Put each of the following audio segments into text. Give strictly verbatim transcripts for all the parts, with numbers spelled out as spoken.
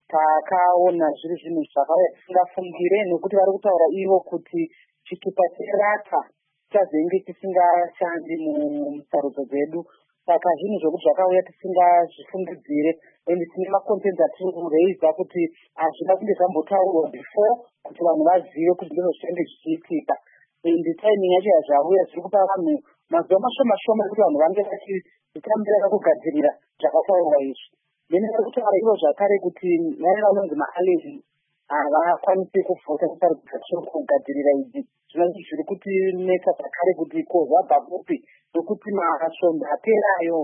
takaona zviri zvinhu zvakasingafungire nekuti vari kutaura ivo kuti chitupa cherata chazenge tisingashandi musarudzo dzedu. Saka zvinhu zvokuti zvakauya tisingazvifungidzire ende tine makontenzi atiri kureiza kuti hazvina kunge zvambotaurwa before kuti vanhu vazive kuti ndizvo zvinenge zvichiitika. Ende taiming yacho yazvauya zviri kupa vanhu mazuva mashoma shoma ekuti vanhu vange vachitambira kugadzirira zvakataurwa izvi. Then vari kutaura ivo zvakare kuti vane vanonzi maalezi havakwanisi kuvhota kusarudzo kugadzirira idzi. Zvinonzi zviri kutinetsa zvakare kuti ko zvabva kupi nokuti masvondo aperayo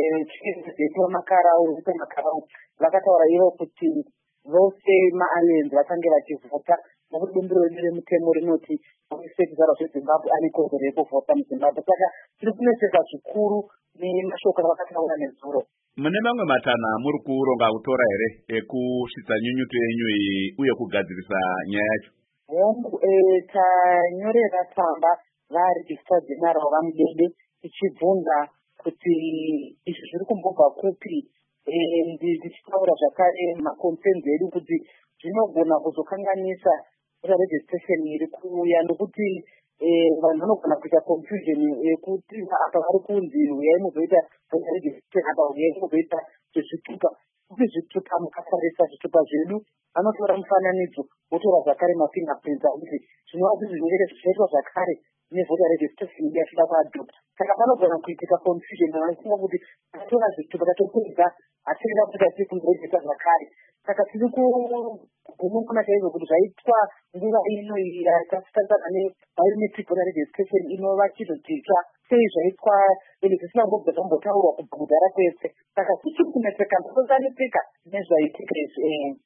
chizvepa makarau zvepa makarau vakataura ivo kuti vose maalezi vachange vachivhota nokuti bumbiro redu remutemo rinoti wese kuzvarwa zvezimbabwe ane kodzero yekuvhota muzimbabwe. Saka tiri kunetseka zvikuru nemashoko avakataura nezuro. Mune mamwe matanha muri kuronga kutora here ekusvitsa nyunyuto yenyu iyi uye kugadzirisa nyaya yacho? Hongu tanyorera tsamba varegista general vamudede tichibvunza kuti izvi zviri kumbobva kupi, ndichitaura zvakare makonsenzi edu kuti zvinogona kuzokanganisa registration iri kuuya nokuti vanhu vanogona kuita confusion yekuti apa vari kunzi uyai muzoita registration apa uyai muzoita zvezvitupa. Kuti zvitupa mukatarisa zvitupa zvedu vanotora mufananidzo votora zvakare mafingerprints akuti zvinova kuti zvinenge zvichaitwa zvakare nevhota registration yachida kuadopta. Saka panogona kuitika confusion vanofunga kuti tatora zvitupa tatopedza hatina kuita tiri kuzoita zvakare. Saka tiri kugunun'una chaizvo kuti zvaitwa nguva ino yakasiyana nebiometric voter registration inova chinhu chitsva sei zvaitwa ende zvisina ngobva zvambotaurwa kubva kudhara kwese. Saka tichiri kunetseka ndosanetseka nezvaitika izvi.